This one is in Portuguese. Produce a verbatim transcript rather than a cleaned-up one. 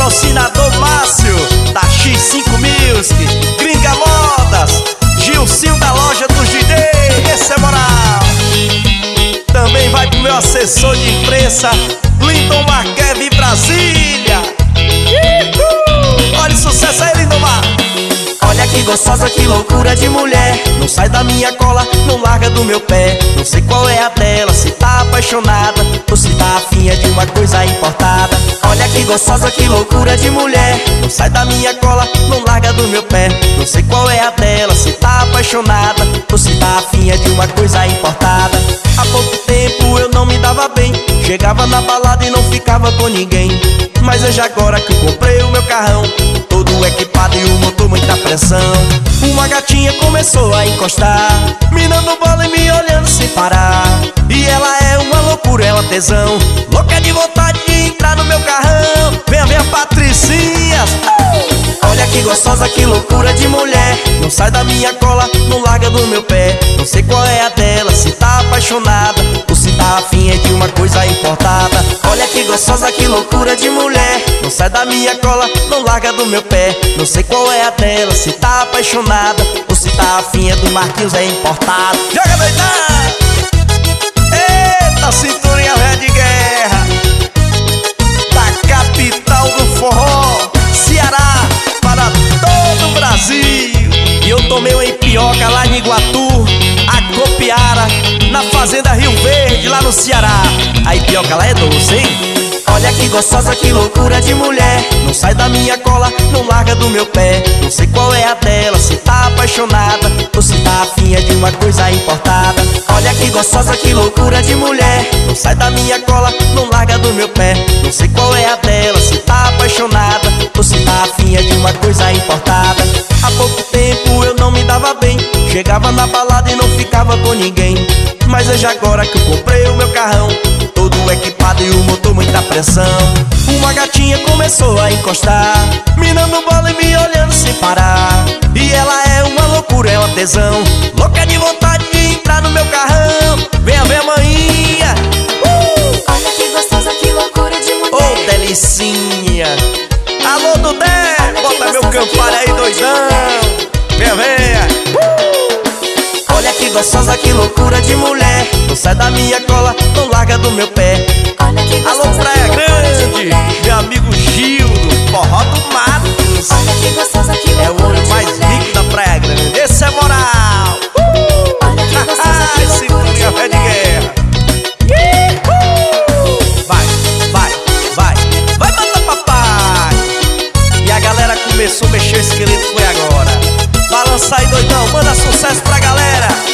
patrocinador Márcio, da X cinco Music, Gringa Modas, Gilcinho da loja do G D, esse é moral. Também vai pro meu assessor de imprensa, Lindon Marqueve, Brasília. Olha o sucesso aí, Lindon Mar. Olha que gostosa, que loucura de mulher. Não sai da minha cola, não larga do meu pé. Não sei qual é a dela, se tá apaixonada ou se tá afim de uma coisa importada. Olha que gostosa, que loucura de mulher. Não sai da minha cola, não larga do meu pé. Não sei qual é a dela, se tá apaixonada ou se tá afim de uma coisa importada. Há pouco tempo eu não me dava bem, chegava na balada e não ficava com ninguém. Mas hoje agora que eu comprei o meu carrão, todo equipado e o motor muita pressão, uma gatinha começou a encostar, me dando bola e me olhando sem parar. E ela é uma loucura, é uma tesão, louca de vontade de entrar no meu carrão. Venha ver a Patricinha. Olha que gostosa, que loucura de mulher. Não sai da minha cola, não larga do meu pé. Não sei qual é a dela, se tá apaixonada ou se tá afim de uma coisa importada. Olha que gostosa, que loucura de mulher. Não sai da minha cola, não larga do meu pé. Não sei qual é a dela, se tá apaixonada ou se tá afim do Marquinhos, é importado. Joga doidão! Eita, cinturinha velha de guerra, da capital do forró, Ceará, para todo o Brasil. E eu tomei uma ipioca lá em Iguatu, a Copiara, na fazenda Rio Verde, lá no Ceará. A ipioca lá é doce, hein? Olha que gostosa, que loucura de mulher. Não sai da minha cola, não larga do meu pé. Não sei qual é a dela, se tá apaixonada ou se tá afim de uma coisa importada. Olha que gostosa, que loucura de mulher. Não sai da minha cola, não larga do meu pé. Não sei qual é a dela, se tá apaixonada ou se tá afim de uma coisa importada. Há pouco tempo eu não me dava bem, chegava na balada e não ficava com ninguém. Mas hoje agora que eu comprei o meu carrão, todo equipado e o motor muita pressão, uma gatinha começou a encostar, me dando bola e me olhando sem parar. E ela é uma loucura, é uma tesão, louca de vontade de entrar no meu carrão. Venha ver a maninha. uh! Olha que gostosa, que loucura de mulher. Ô, oh, delicinha. Alô, Dudé, bota meu campari aí, doidão. Venha, venha. uh! Olha que gostosa, que loucura de mulher. Não sai da minha cola, não larga do meu pé. Olha que gostosa, alô, Praia que Grande, meu amigo Gildo, forró do Matos. Olha que gostosa, que é o loucura homem de mais mulher. rico da Praia Grande, esse é moral. uh! Olha que gostosa, que Esse loucura de é de guerra. uh! Vai, vai, vai, vai matar papai. E a galera começou a mexer o esqueleto, foi agora. Balança aí, doidão, manda sucesso pra galera.